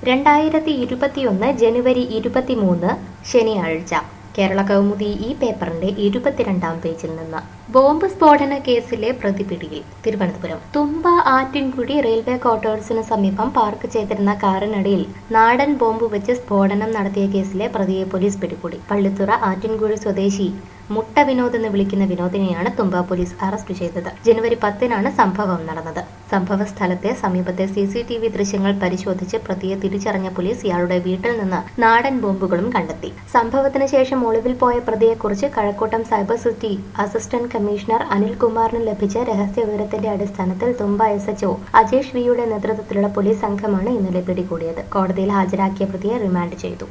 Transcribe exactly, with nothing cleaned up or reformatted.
രണ്ടായിരത്തി ഇരുപത്തിയൊന്ന് ജനുവരി ഇരുപത്തിമൂന്ന് ശനിയാഴ്ച കേരള കൗമുദി ഈ പേപ്പറിന്റെ ഇരുപത്തിരണ്ടാം പേജിൽ നിന്ന് ബോംബ് സ്ഫോടന കേസിലെ പ്രതി പിടിയിൽ. തിരുവനന്തപുരം തുമ്പ ആറ്റിൻകുഴി റെയിൽവേ ക്വാർട്ടേഴ്സിന് സമീപം പാർക്ക് ചെയ്തിരുന്ന കാറിനടിയിൽ നാടൻ ബോംബ് വെച്ച് സ്ഫോടനം നടത്തിയ കേസിലെ പ്രതിയെ പോലീസ് പിടികൂടി. പള്ളിത്തുറ ആറ്റിൻകുഴി സ്വദേശി മുട്ട വിനോദ് എന്ന് വിളിക്കുന്ന വിനോദിനെയാണ് തുമ്പ പോലീസ് അറസ്റ്റ് ചെയ്തത്. ജനുവരി പത്തിനാണ് സംഭവം നടന്നത്. സംഭവ സ്ഥലത്തെ സമീപത്തെ സി സി ടി വി ദൃശ്യങ്ങൾ പരിശോധിച്ച് പ്രതിയെ തിരിച്ചറിഞ്ഞ പോലീസ് ഇയാളുടെ വീട്ടിൽ നിന്ന് നാടൻ ബോംബുകളും കണ്ടെത്തി. സംഭവത്തിന് ശേഷം ഒളിവിൽ പോയ പ്രതിയെക്കുറിച്ച് Kazhakkoottam cyber city assistant commissioner അനിൽകുമാറിന് ലഭിച്ച രഹസ്യ വിവരത്തിന്റെ അടിസ്ഥാനത്തിൽ Thumba S H O Ajesh വിയുടെ നേതൃത്വത്തിലുള്ള പോലീസ് സംഘമാണ് ഇന്നലെ പിടികൂടിയത്. കോടതിയിൽ ഹാജരാക്കിയ പ്രതിയെ റിമാൻഡ് ചെയ്തു.